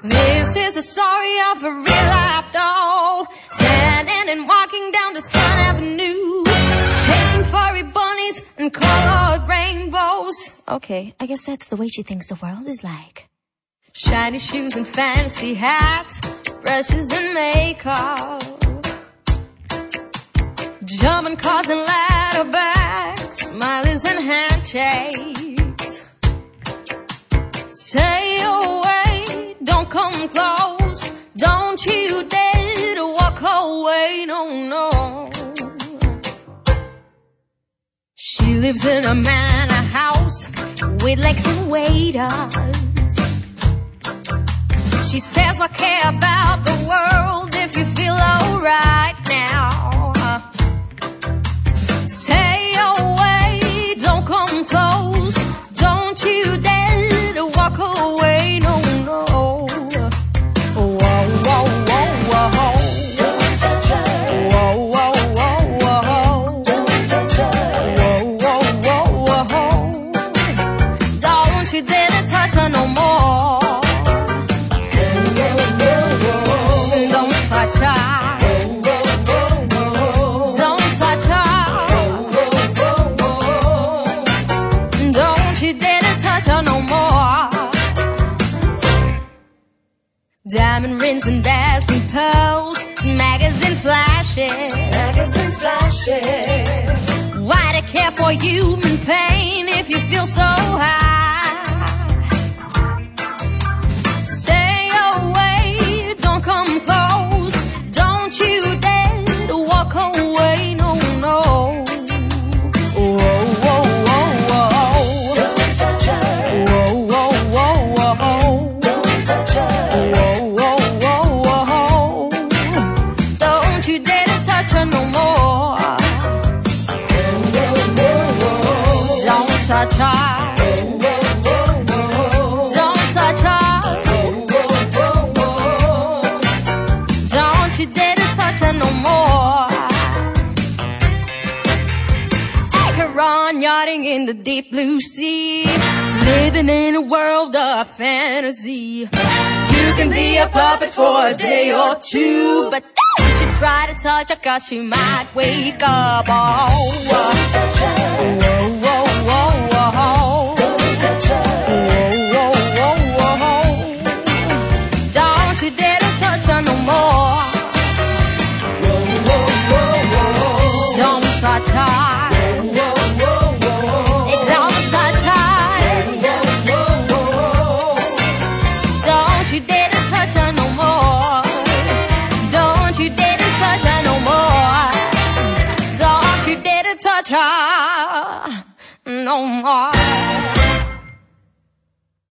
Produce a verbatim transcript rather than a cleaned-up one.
This is the story of a real life doll, standing and walking down the Sun Avenue, chasing furry bunnies and colored rainbows. Okay, I guess that's the way she thinks the world is like. Shiny shoes and fancy hats, brushes and makeup, German cars and ladder bags, smileys and handshakes. Stay away, don't come close, don't you dare to walk away, no, no. She lives in a manor house with legs and waiters. She says, "I care about the world if you feel alright now. Stay away, don't come close, don't you dare to walk away, no, no." Whoa, whoa, whoa, whoa. Don't touch her. Whoa, whoa, whoa, whoa. Don't touch her. Whoa, whoa, whoa, whoa. Don't you dare to touch her no more. Don't touch her. Don't touch her. Don't you dare to touch her no more. Diamond rings and dazzling pearls, magazine flashes, magazine flashes. Why to care for human pain if you feel so high? Stay away, don't come close, don't you dare to walk away, no, no. Whoa, whoa, whoa, whoa. Don't touch her. Whoa, whoa, whoa, whoa. Don't touch her. Whoa, whoa, whoa, whoa. Don't you dare to touch her no more. Don't touch her. Don't touch her. Don't you dare to touch her no more. Take her on yachting in the deep blue sea, living in a world of fantasy. You can be a puppet for a day or two, but don't you try to touch her, cause she might wake up. Oh, don't touch her. Whoa, whoa, whoa, whoa. Don't touch her. Whoa, whoa, whoa, whoa. Don't you dare to touch her no more. Whoa, whoa, whoa, whoa. Don't touch her. Whoa, whoa, whoa. Don't touch her. Whoa, whoa, whoa. Don't you dare to touch her no more. Don't you dare to touch her no more. Don't you dare to touch her no more.